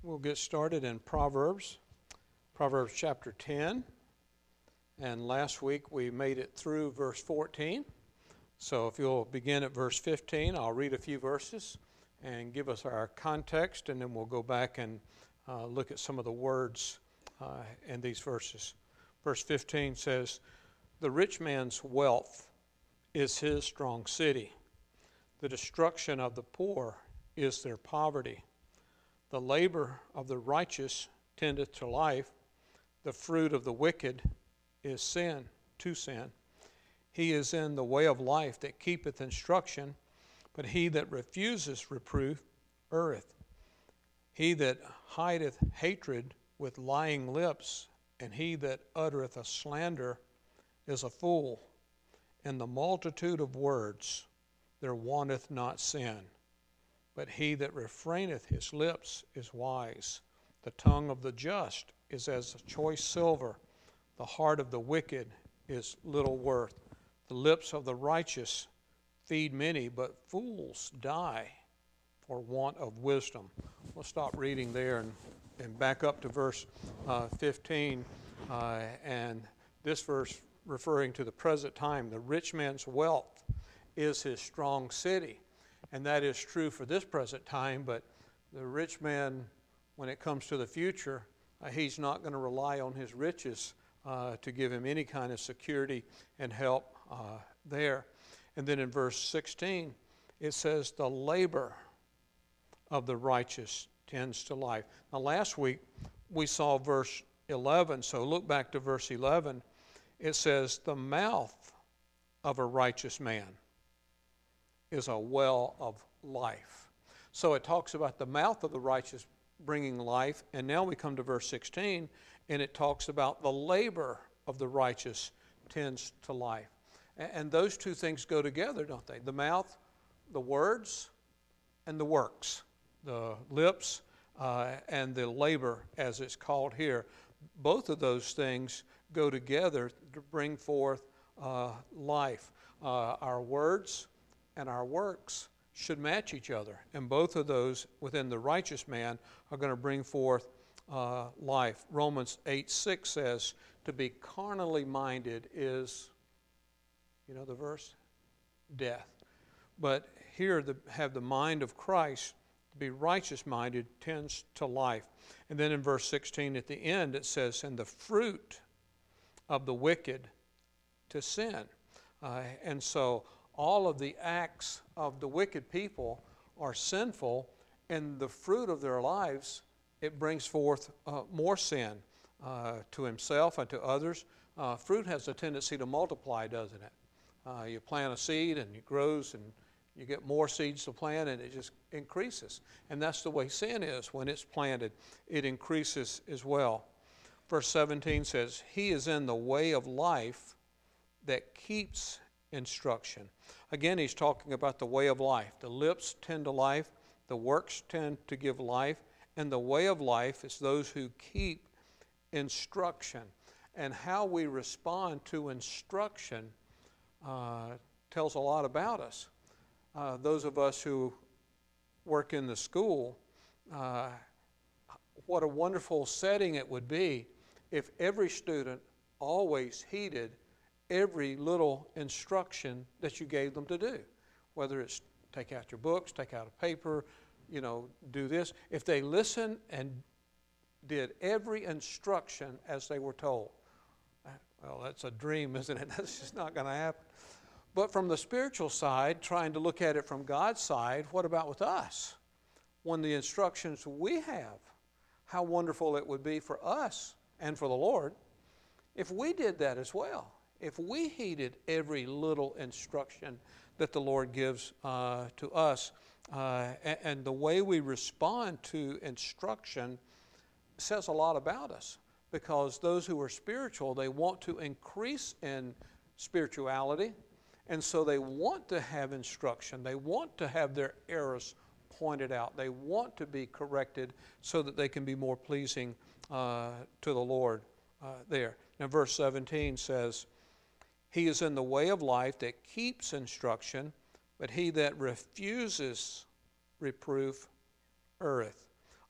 We'll get started in Proverbs chapter 10. And last week we made it through verse 14. So if you'll begin at verse 15, I'll read a few verses and give us our context, and then we'll go back and look at some of the words in these verses. Verse 15 says, "The rich man's wealth is his strong city. The destruction of the poor is their poverty. The labor of the righteous tendeth to life. The fruit of the wicked is sin, to sin. He is in the way of life that keepeth instruction, but he that refuseth reproof erreth. He that hideth hatred with lying lips, and he that uttereth a slander is a fool. In the multitude of words there wanteth not sin. But he that refraineth his lips is wise. The tongue of the just is as choice silver. The heart of the wicked is little worth. The lips of the righteous feed many, but fools die for want of wisdom." We'll stop reading there and back up to verse 15. And this verse referring to the present time. The rich man's wealth is his strong city. And that is true for this present time, but the rich man, when it comes to the future, he's not going to rely on his riches to give him any kind of security and help there. And then in verse 16, it says, "The labor of the righteous tends to life." Now last week, we saw verse 11, so look back to verse 11. It says, "The mouth of a righteous man is a well of life." So it talks about the mouth of the righteous bringing life, and now we come to verse 16, and it talks about the labor of the righteous tends to life. And those two things go together, don't they? The mouth, the words, and the works. The lips and the labor, as it's called here. Both of those things go together to bring forth life. Our words and our works should match each other. And both of those within the righteous man are going to bring forth life. Romans 8:6 says, "To be carnally minded is," you know the verse? "Death." But here, have the mind of Christ, to be righteous minded, tends to life. And then in verse 16 at the end it says, "And the fruit of the wicked to sin." And so all of the acts of the wicked people are sinful, and the fruit of their lives, it brings forth more sin to himself and to others. Fruit has a tendency to multiply, doesn't it? You plant a seed and it grows, and you get more seeds to plant, and it just increases. And that's the way sin is. When it's planted, it increases as well. Verse 17 says, "He is in the way of life that keeps instruction." Again, he's talking about the way of life. The lips tend to life, the works tend to give life, and the way of life is those who keep instruction. And how we respond to instruction tells a lot about us. Those of us who work in the school, what a wonderful setting it would be if every student always heeded every little instruction that you gave them to do, whether it's take out your books, take out a paper, do this. If they listened and did every instruction as they were told, well, that's a dream, isn't it? That's just not going to happen. But from the spiritual side, trying to look at it from God's side, what about with us? When the instructions we have, how wonderful it would be for us and for the Lord if we did that as well. If we heeded every little instruction that the Lord gives to us, and the way we respond to instruction says a lot about us, because those who are spiritual, they want to increase in spirituality, and so they want to have instruction. They want to have their errors pointed out. They want to be corrected so that they can be more pleasing to the Lord there. Now verse 17 says, "He is in the way of life that keeps instruction, but he that refuses reproof erreth."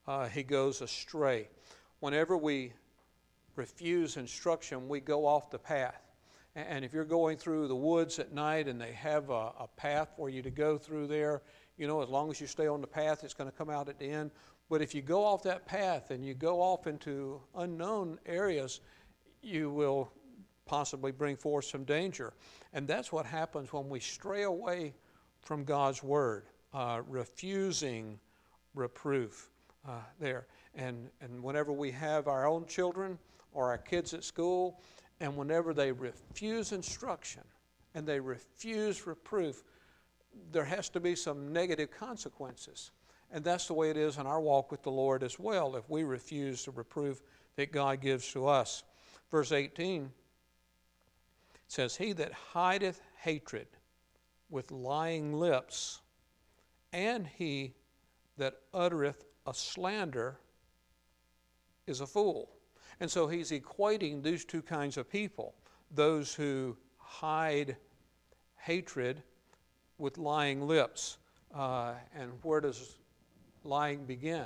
he goes astray. Whenever we refuse instruction, we go off the path. And if you're going through the woods at night and they have a path for you to go through there, as long as you stay on the path, it's going to come out at the end. But if you go off that path and you go off into unknown areas, you will possibly bring forth some danger. And that's what happens when we stray away from God's word, refusing reproof there. And whenever we have our own children or our kids at school, and whenever they refuse instruction and they refuse reproof, there has to be some negative consequences. And that's the way it is in our walk with the Lord as well, if we refuse the reproof that God gives to us. Verse 18 says, "He that hideth hatred with lying lips, and he that uttereth a slander is a fool." And so he's equating these two kinds of people, those who hide hatred with lying lips. And where does lying begin?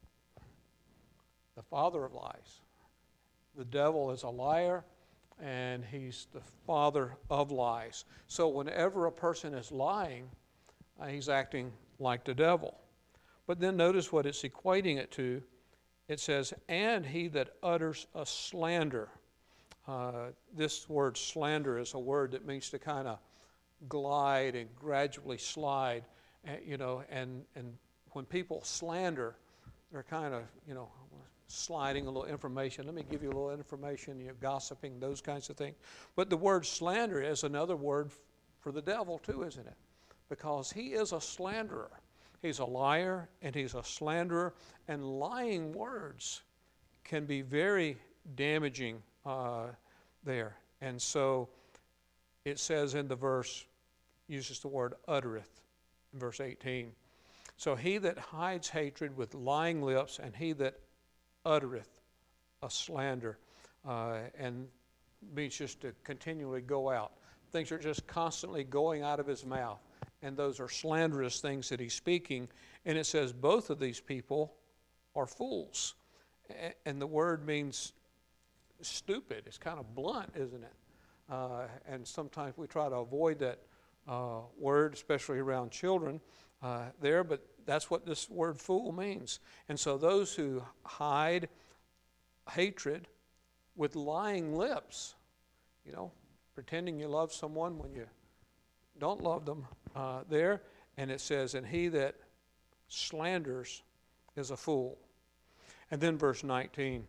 The father of lies. The devil is a liar, and he's the father of lies. So whenever a person is lying, he's acting like the devil. But then notice what it's equating it to. It says, "And he that utters a slander." This word slander is a word that means to kind of glide and gradually slide, and when people slander, they're kind of, sliding a little information. Let me give you a little information, gossiping, those kinds of things. But the word slander is another word for the devil too, isn't it? Because he is a slanderer. He's a liar and he's a slanderer, and lying words can be very damaging there. And so it says in the verse, uses the word uttereth in verse 18. So he that hides hatred with lying lips, and he that uttereth a slander, and means just to continually go out. Things are just constantly going out of his mouth, and those are slanderous things that he's speaking. And it says both of these people are fools. And the word means stupid. It's kind of blunt, isn't it? And sometimes we try to avoid that word, especially around children there, but that's what this word fool means. And so those who hide hatred with lying lips, pretending you love someone when you don't love them there, and it says, "And he that slanders is a fool." And then verse 19,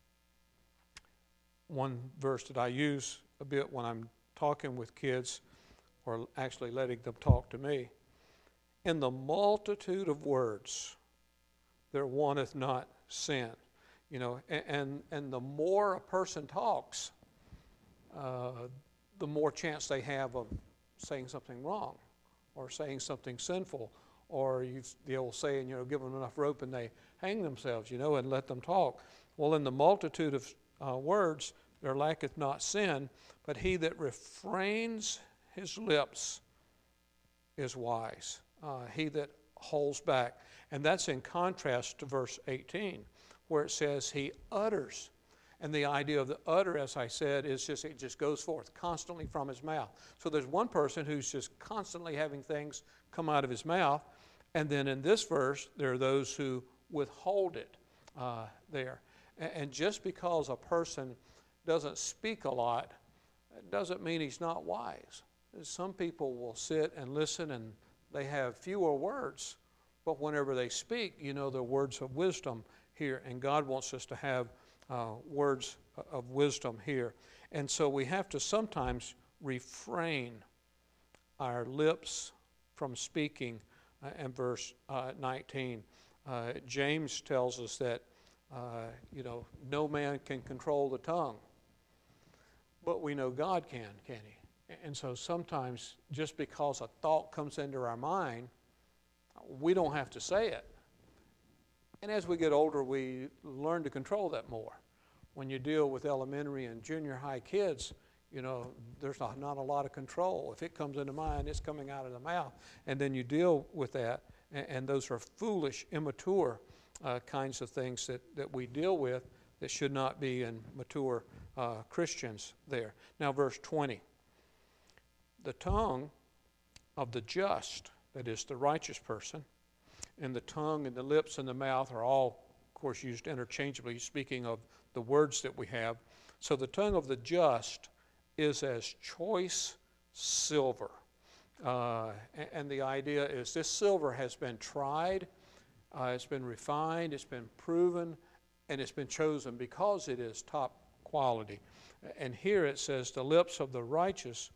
one verse that I use a bit when I'm talking with kids, or actually letting them talk to me. "In the multitude of words there wanteth not sin." And the more a person talks, the more chance they have of saying something wrong or saying something sinful, or the old saying, give them enough rope and they hang themselves, and let them talk. Well, in the multitude of words there lacketh not sin, but he that refrains his lips is wise. He that holds back. And that's in contrast to verse 18, where it says he utters. And the idea of the utter, as I said, is it just goes forth constantly from his mouth. So there's one person who's just constantly having things come out of his mouth. And then in this verse, there are those who withhold it there. And just because a person doesn't speak a lot, it doesn't mean he's not wise. Some people will sit and listen, and they have fewer words, but whenever they speak, they're words of wisdom here. And God wants us to have words of wisdom here. And so we have to sometimes refrain our lips from speaking. In verse 19, James tells us that no man can control the tongue, but we know God can he? And so sometimes just because a thought comes into our mind, we don't have to say it. And as we get older, we learn to control that more. When you deal with elementary and junior high kids, there's not a lot of control. If it comes into mind, it's coming out of the mouth. And then you deal with that, and those are foolish, immature kinds of things that we deal with that should not be in mature Christians there. Now, verse 20. The tongue of the just, that is the righteous person, and the tongue and the lips and the mouth are all, of course, used interchangeably, speaking of the words that we have. So the tongue of the just is as choice silver. And the idea is this silver has been tried, it's been refined, it's been proven, and it's been chosen because it is top quality. And here it says, the lips of the righteous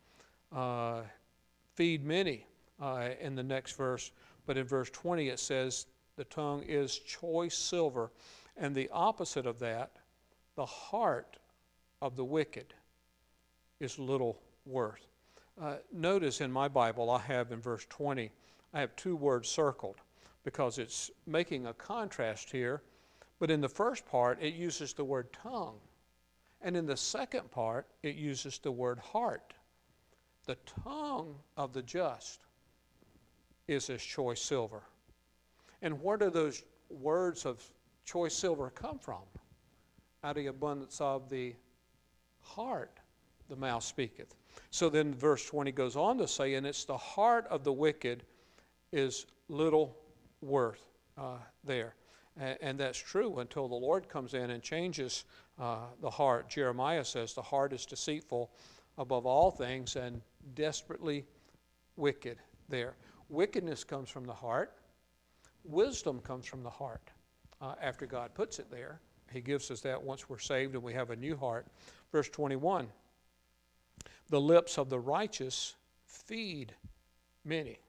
feed many in the next verse. But in verse 20 it says, the tongue is choice silver. And the opposite of that, the heart of the wicked is little worth. Notice in my Bible I have in verse 20, I have two words circled because it's making a contrast here. But in the first part, it uses the word tongue. And in the second part, it uses the word heart. The tongue of the just is as choice silver. And where do those words of choice silver come from? Out of the abundance of the heart, the mouth speaketh. So then verse 20 goes on to say, and it's the heart of the wicked is little worth there. And that's true until the Lord comes in and changes the heart. Jeremiah says the heart is deceitful above all things and desperately wicked there. Wickedness comes from the heart. Wisdom comes from the heart. After God puts it there, he gives us that once we're saved and we have a new heart. Verse 21, the lips of the righteous feed many,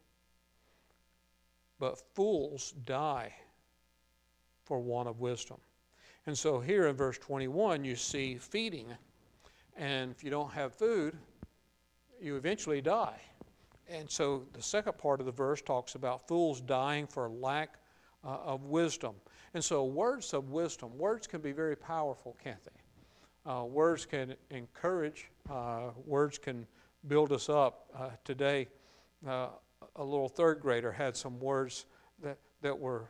but fools die for want of wisdom. And so here in verse 21 you see feeding, and if you don't have food, you eventually die. And so the second part of the verse talks about fools dying for lack of wisdom. And so words of wisdom, words can be very powerful, can't they? Words can encourage, words can build us up. Today, a little third grader had some words that were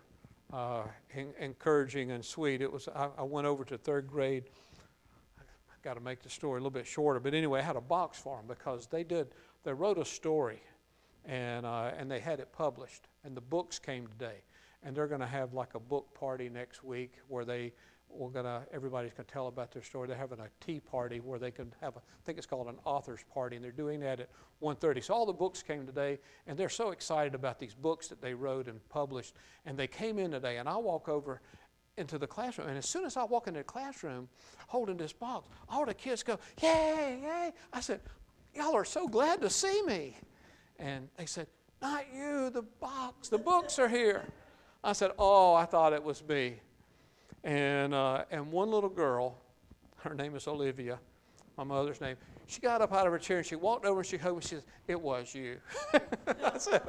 encouraging and sweet. I went over to third grade. I got to make the story a little bit shorter, but anyway, I had a box for them because they wrote a story, and they had it published, and the books came today, and they're going to have like a book party next week where everybody's going to tell about their story. They're having a tea party where they can have I think it's called an author's party, and they're doing that at 1:30. So all the books came today, and they're so excited about these books that they wrote and published, and they came in today, and I walk over into the classroom, and as soon as I walk into the classroom holding this box, all the kids go, yay, yay. I said, y'all are so glad to see me. And they said, not you, the box, the books are here. I said, oh, I thought it was me. And one little girl, her name is Olivia, my mother's name, she got up out of her chair and she walked over and she hugged me. She said, it was you. I said,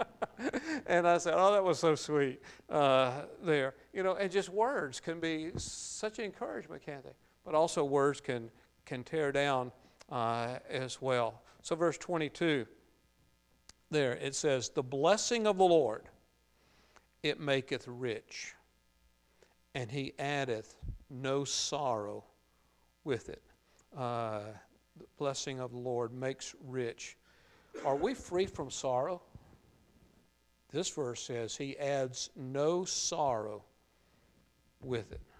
oh, that was so sweet there. And just words can be such an encouragement, can't they? But also words can tear down as well. So verse 22, there it says, the blessing of the Lord, it maketh rich, and he addeth no sorrow with it. The blessing of the Lord makes rich. Are we free from sorrow? This verse says he adds no sorrow with it.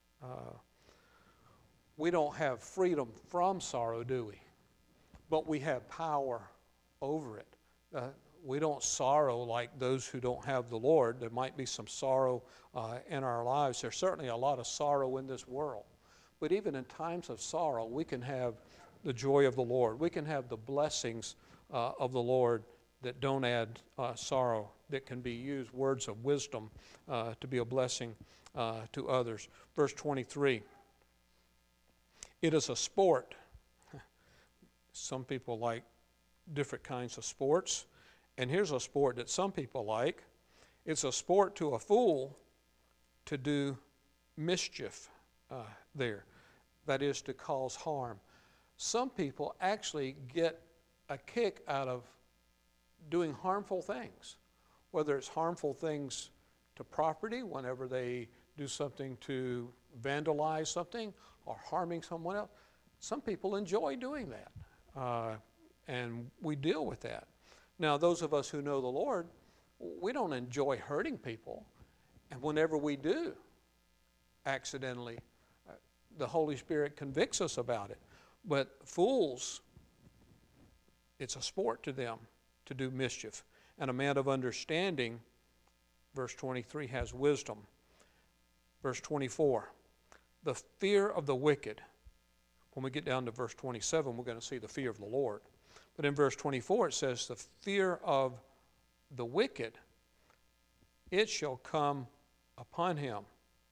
We don't have freedom from sorrow, do we? But we have power over it. We don't sorrow like those who don't have the Lord. There might be some sorrow in our lives. There's certainly a lot of sorrow in this world. But even in times of sorrow, we can have the joy of the Lord. We can have the blessings of the Lord that don't add sorrow, that can be used, words of wisdom, to be a blessing to others. Verse 23, it is a sport. Some people like different kinds of sports. And here's a sport that some people like. It's a sport to a fool to do mischief there. That is, to cause harm. Some people actually get a kick out of doing harmful things, whether it's harmful things to property, whenever they do something to vandalize something or harming someone else. Some people enjoy doing that, and we deal with that. Now, those of us who know the Lord, we don't enjoy hurting people, and whenever we do accidentally, the Holy Spirit convicts us about it. But fools, it's a sport to them to do mischief. And a man of understanding, verse 23, has wisdom. Verse 24, the fear of the wicked. When we get down to verse 27, we're going to see the fear of the Lord. But in verse 24, it says, the fear of the wicked, it shall come upon him.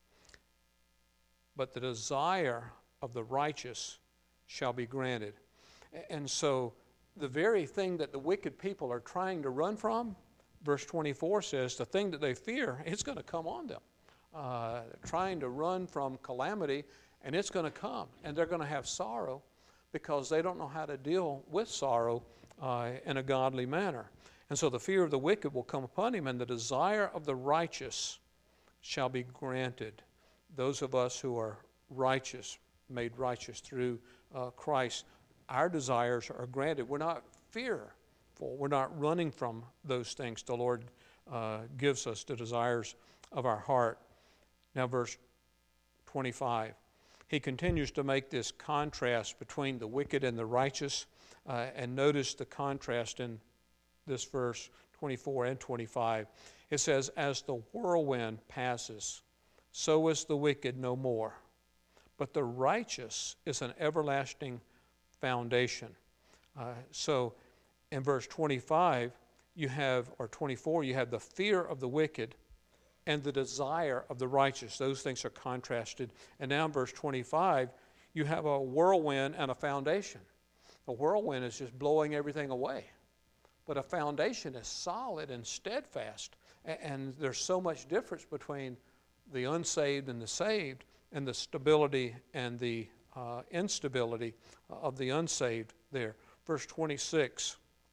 But the desire of the righteous shall be granted. And so the very thing that the wicked people are trying to run from, verse 24 says, the thing that they fear, it's going to come on them. Trying to run from calamity, and it's going to come. And they're going to have sorrow because they don't know how to deal with sorrow in a godly manner. And so the fear of the wicked will come upon him, and the desire of the righteous shall be granted. Those of us who are righteous, made righteous through Christ, our desires are granted. We're not fearful. We're not running from those things. The Lord gives us the desires of our heart. Now, verse 25. He continues to make this contrast between the wicked and the righteous. And notice the contrast in this verse 24 and 25. It says, as the whirlwind passes, so is the wicked no more. But the righteous is an everlasting foundation. So in verse 25, you have, or 24, you have the fear of the wicked and the desire of the righteous. Those things are contrasted. And now in verse 25, you have a whirlwind and a foundation. A whirlwind is just blowing everything away. But a foundation is solid and steadfast. And there's so much difference between the unsaved and the saved, and the stability and the instability of the unsaved there. Verse 26,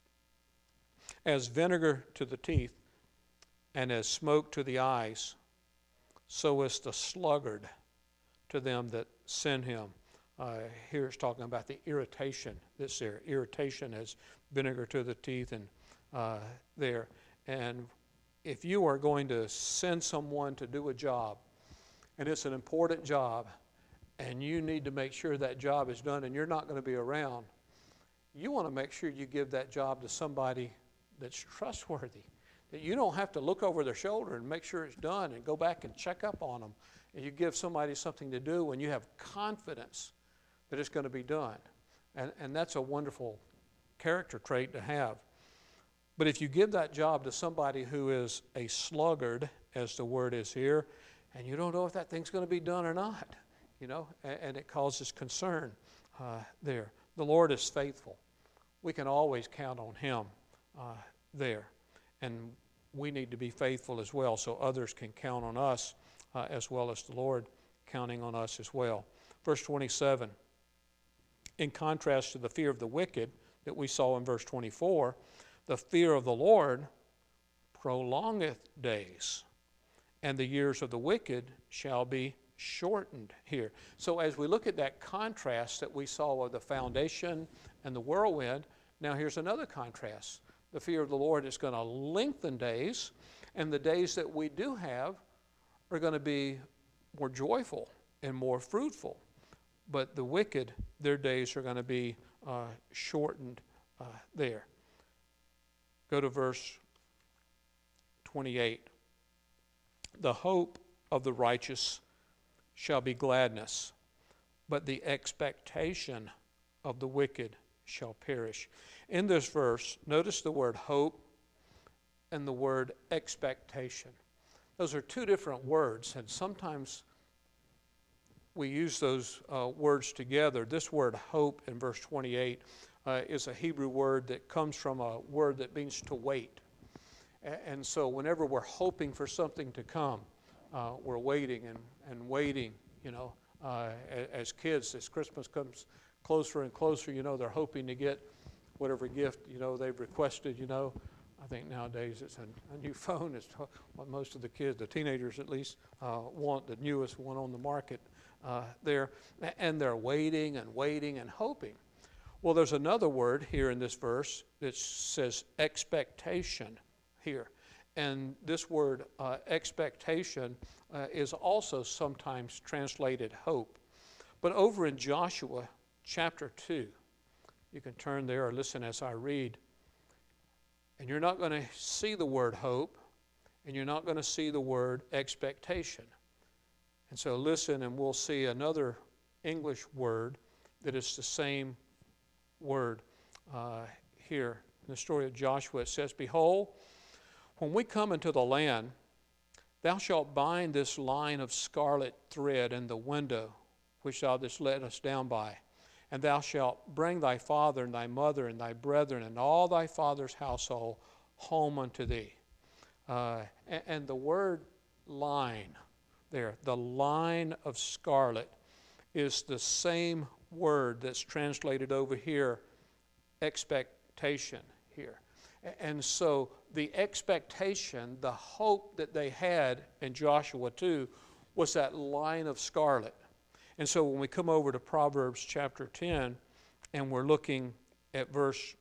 as vinegar to the teeth and as smoke to the eyes, so is the sluggard to them that send him. Here it's talking about the irritation that's there. Irritation as vinegar to the teeth and there. And if you are going to send someone to do a job, and it's an important job, and you need to make sure that job is done and you're not going to be around, you want to make sure you give that job to somebody that's trustworthy, that you don't have to look over their shoulder and make sure it's done and go back and check up on them. And you give somebody something to do when you have confidence that it's going to be done. And that's a wonderful character trait to have. But if you give that job to somebody who is a sluggard, as the word is here, and you don't know if that thing's going to be done or not, and it causes concern there. The Lord is faithful. We can always count on Him there. And we need to be faithful as well so others can count on us as well as the Lord counting on us as well. Verse 27, in contrast to the fear of the wicked that we saw in verse 24, the fear of the Lord prolongeth days, and the years of the wicked shall be shortened here. So as we look at that contrast that we saw of the foundation and the whirlwind, now here's another contrast. The fear of the Lord is going to lengthen days, and the days that we do have are going to be more joyful and more fruitful. But the wicked, their days are going to be shortened there. Go to verse 28. The hope of the righteous shall be gladness, but the expectation of the wicked shall perish. In this verse, notice the word hope and the word expectation. Those are two different words, and sometimes we use those words together. This word hope in verse 28 is a Hebrew word that comes from a word that means to wait. And so whenever we're hoping for something to come, we're waiting and waiting, as kids, as Christmas comes closer and closer, they're hoping to get whatever gift, they've requested, I think nowadays it's a new phone. It's what most of the kids, the teenagers at least, want, the newest one on the market there. And they're waiting and waiting and hoping. Well, there's another word here in this verse that says expectation here. And this word expectation is also sometimes translated hope. But over in Joshua chapter 2, you can turn there or listen as I read. And you're not going to see the word hope, and you're not going to see the word expectation. And so listen, and we'll see another English word that is the same word here. In the story of Joshua, it says, "Behold, when we come into the land, thou shalt bind this line of scarlet thread in the window which thou didst let us down by. And thou shalt bring thy father and thy mother and thy brethren and all thy father's household home unto thee." And the word line there, the line of scarlet, is the same word that's translated over here, expectation here. And so the expectation, the hope that they had in Joshua 2 was that line of scarlet. And so when we come over to Proverbs chapter 10 and we're looking at verse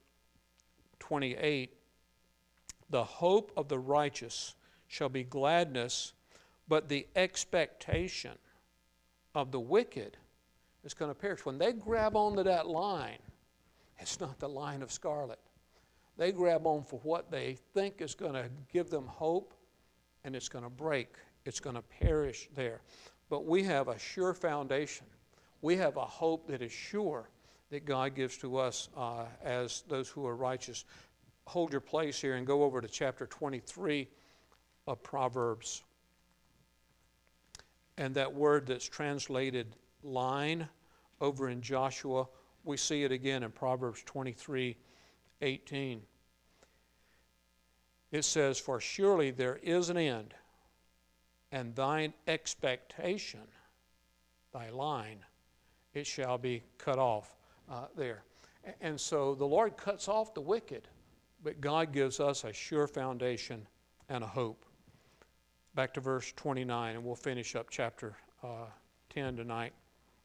28, "The hope of the righteous shall be gladness, but the expectation of the wicked is going to perish." When they grab onto that line, it's not the line of scarlet. They grab on for what they think is going to give them hope, and it's going to break. It's going to perish there. But we have a sure foundation. We have a hope that is sure that God gives to us as those who are righteous. Hold your place here and go over to chapter 23 of Proverbs. And that word that's translated line over in Joshua, we see it again in Proverbs 23:18. It says, "For surely there is an end, and thine expectation, thy line, it shall be cut off," there. And so the Lord cuts off the wicked, but God gives us a sure foundation and a hope. Back to verse 29, and we'll finish up chapter 10 tonight.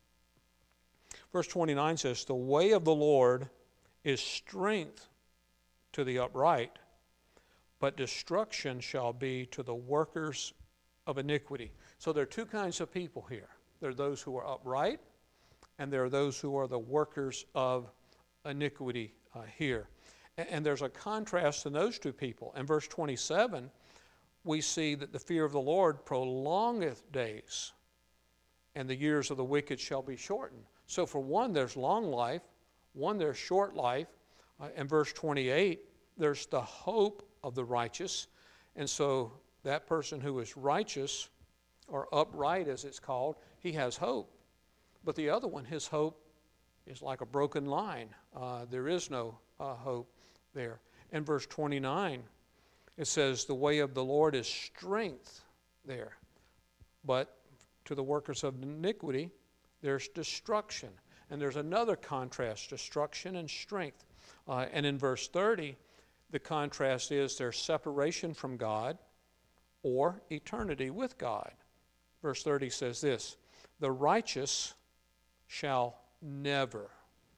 Verse 29 says, "The way of the Lord is strength to the upright, but destruction shall be to the workers of iniquity." So there are two kinds of people here. There are those who are upright, and there are those who are the workers of iniquity here. And there's a contrast in those two people. In verse 27, we see that the fear of the Lord prolongeth days, and the years of the wicked shall be shortened. So for one, there's long life. One, there's short life. In verse 28, there's the hope of the righteous. And so that person who is righteous, or upright as it's called, he has hope. But the other one, his hope is like a broken line. There is no hope there. In verse 29, it says, "The way of the Lord is strength" there. But to the workers of iniquity, there's destruction. And there's another contrast, destruction and strength. And in verse 30, the contrast is there's separation from God or eternity with God. Verse 30 says this, "The righteous shall never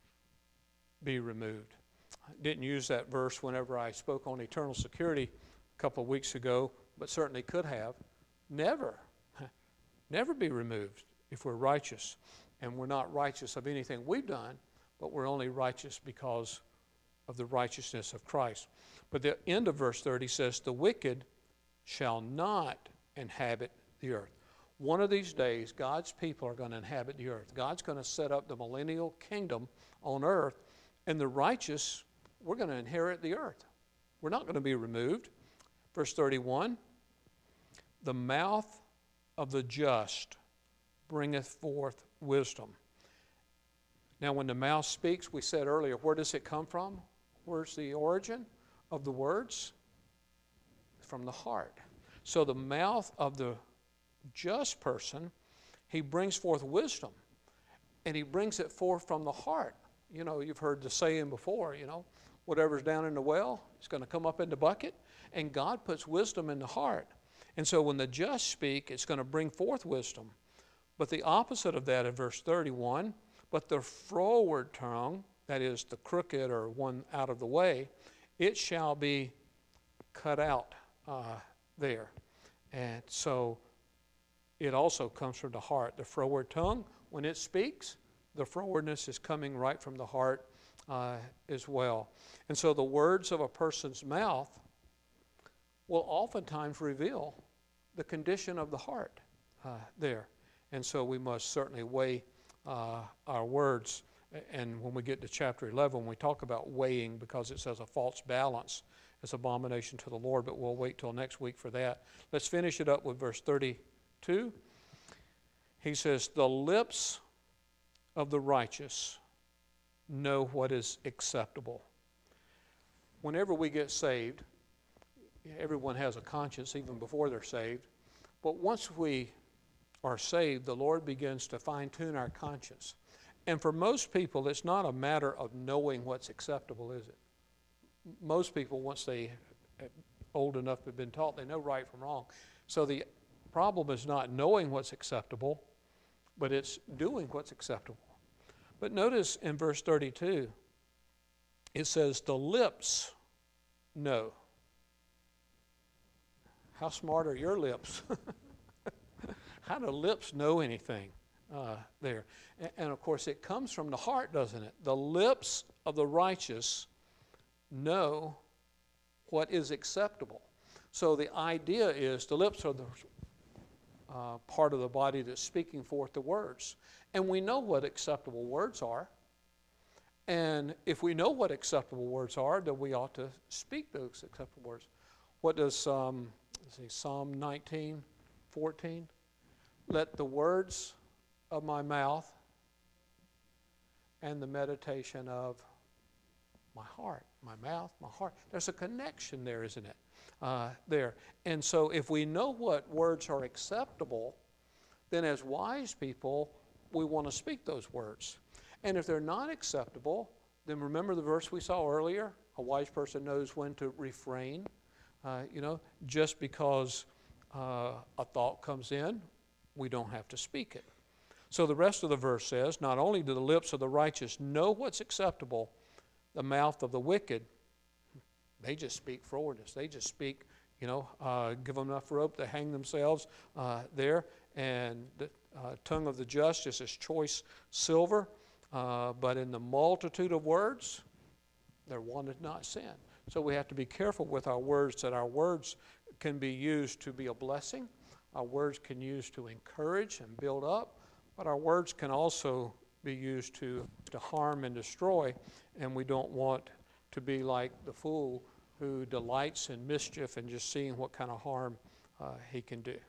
be removed." I didn't use that verse whenever I spoke on eternal security a couple of weeks ago, but certainly could have. Never be removed if we're righteous. And we're not righteous of anything we've done, but we're only righteous because of the righteousness of Christ. But the end of verse 30 says, "The wicked shall not inhabit the earth." One of these days, God's people are going to inhabit the earth. God's going to set up the millennial kingdom on earth, and the righteous, we're going to inherit the earth. We're not going to be removed. Verse 31, "The mouth of the just bringeth forth wisdom." Now, when the mouth speaks, we said earlier, where does it come from? Where's the origin of the words? From the heart. So the mouth of the just person, he brings forth wisdom, and he brings it forth from the heart. You know, you've heard the saying before, whatever's down in the well is going to come up in the bucket. And God puts wisdom in the heart. And so when the just speak, it's going to bring forth wisdom. But the opposite of that in verse 31, but the froward tongue, that is the crooked or one out of the way, it shall be cut out there. And so it also comes from the heart. The froward tongue, when it speaks, the frowardness is coming right from the heart as well. And so the words of a person's mouth will oftentimes reveal the condition of the heart there. And so we must certainly weigh our words. And when we get to chapter 11, we talk about weighing, because it says a false balance is abomination to the Lord, but we'll wait till next week for that. Let's finish it up with verse 32. He says, the lips of the righteous know what is acceptable. Whenever we get saved, everyone has a conscience even before they're saved. But once we are saved, the Lord begins to fine-tune our conscience. And for most people, it's not a matter of knowing what's acceptable, is it? Most people, once they are old enough to have been taught, they know right from wrong. So the problem is not knowing what's acceptable, but it's doing what's acceptable. But notice in verse 32, it says, the lips know. How smart are your lips? How do lips know anything there? And of course, it comes from the heart, doesn't it? The lips of the righteous know what is acceptable. So the idea is the lips are the part of the body that's speaking forth the words. And we know what acceptable words are. And if we know what acceptable words are, then we ought to speak those acceptable words. What does Psalm 19:14? Let the words of my mouth and the meditation of my heart, my mouth, my heart. There's a connection there, isn't it? There. And so if we know what words are acceptable, then as wise people, we want to speak those words. And if they're not acceptable, then remember the verse we saw earlier? A wise person knows when to refrain. Just because a thought comes in, we don't have to speak it. So the rest of the verse says, not only do the lips of the righteous know what's acceptable, the mouth of the wicked, they just speak frowardness. They just speak, give them enough rope to hang themselves there. And the tongue of the just is as choice silver. But in the multitude of words, there wanted not sin. So we have to be careful with our words, that our words can be used to be a blessing. Our words can be used to encourage and build up. But our words can also be used to harm and destroy. And we don't want to be like the fool who delights in mischief and just seeing what kind of harm he can do.